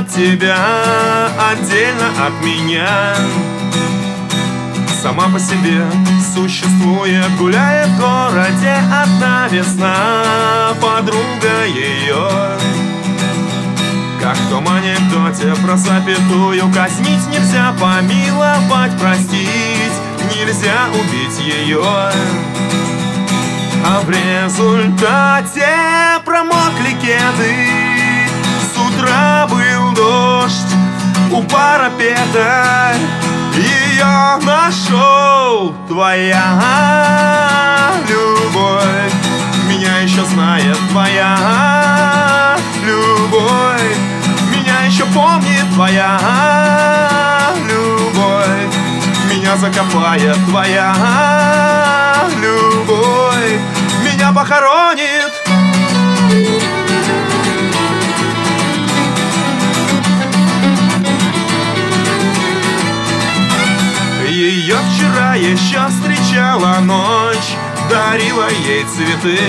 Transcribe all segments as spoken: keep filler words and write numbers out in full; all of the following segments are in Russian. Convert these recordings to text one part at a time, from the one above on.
от тебя, отдельно от меня. Сама по себе существует, гуляет в городе одна весна, подруга ее. Как в том анекдоте про запятую: казнить нельзя, помиловать, простить нельзя, убить ее. А в результате промокли кеды, с утра был дождь у парапета. Ее нашел, твоя любовь, меня еще знает твоя любовь, меня еще помнит твоя любовь, меня закопает твоя любовь, меня похоронит. Ее вчера еще встречала ночь, дарила ей цветы,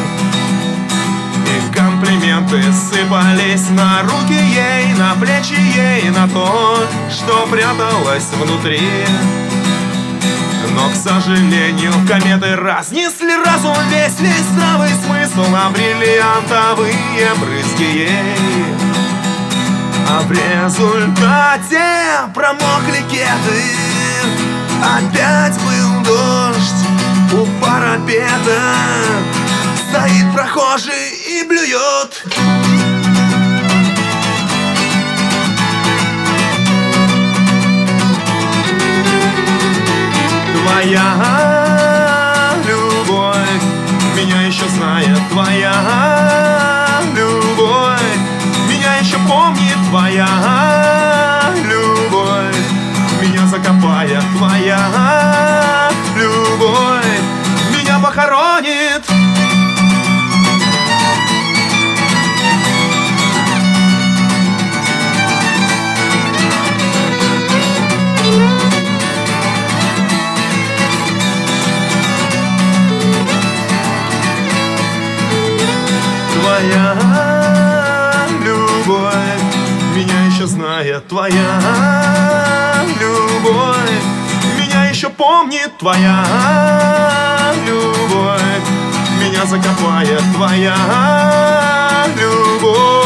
и комплименты сыпались на руки ей, на плечи ей, на то, что пряталось внутри. Но, к сожалению, кометы разнесли разум весь, весь здравый смысл на бриллиантовые брызги ей. А в результате промокли кеды, опять был дождь у парапета, стоит прохожий и блюет. Твоя любовь, меня еще знает твоя любовь, меня еще помнит твоя любовь, меня закопает твоя любовь, меня похоронит. Твоя любовь, меня еще знает твоя любовь, меня еще помнит твоя любовь, меня закопает твоя любовь.